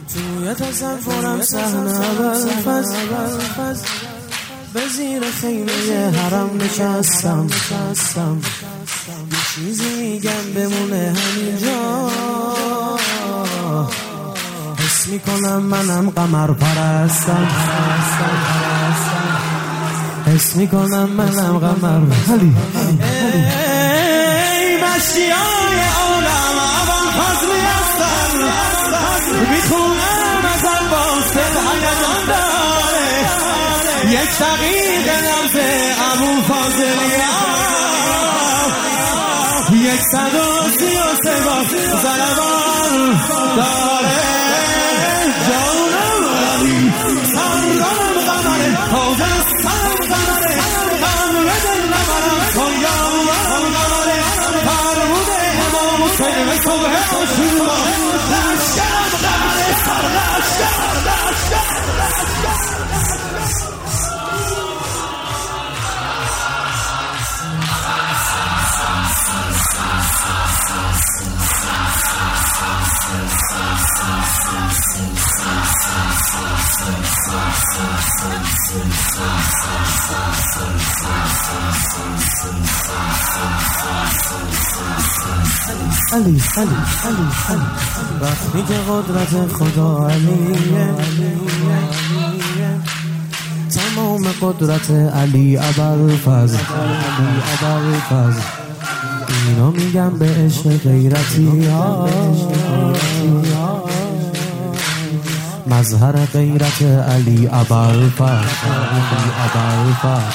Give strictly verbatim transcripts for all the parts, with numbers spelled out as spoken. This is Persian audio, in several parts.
توی تصورم صحنه ابوالفضل به زیر خیمه حرم نشستم یه چیزی میگم بمونه همینجا. حس میکنم منم قمر پرستم حس میکنم منم قمر علی ای مشتیای عالم ابوالفضلی هستم میخونم از الباستل هیجان داره یک دقیقه نبض ابوالفضلی یک صد و سی و سه با ضربان داره جانم علی سرگانم قمره تازه سرم قمره قمره دل نبرم کنیم قمره فرموده امام حسین صبح خوشیما لشکرم قمره سرلشکر علی علی علی علی وقتی که قدرت خدا علیه تمام قدرت علی ابوالفضل علی ابوالفضل اینو میگم به عشق غیرتی ها مظهر غیرت علی ابوالفضل علی ابوالفضل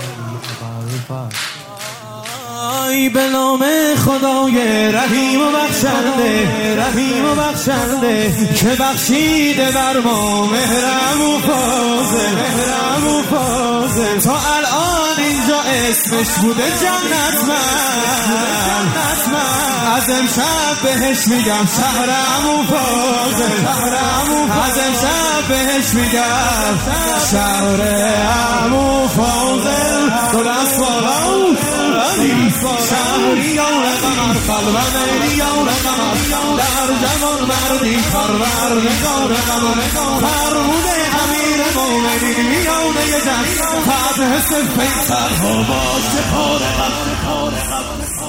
ای به نام خدای رحیم و بخشنده رحیم و بخشنده که بخشیده بر ما مهرم و فاضل مهرم و فاضل تا الان اینجا اسمش بوده جنت من از امشب بهش میگم شهرم و فاضل از امشب بهش میگم شهرم و فاضل تو دست بالا شهریار قمر قلبانیار قمر در جوان مردی پروردگار قمر فرموده امیر مومنین میانه جنگ فتح صف پیسر ها باشه پاره قمر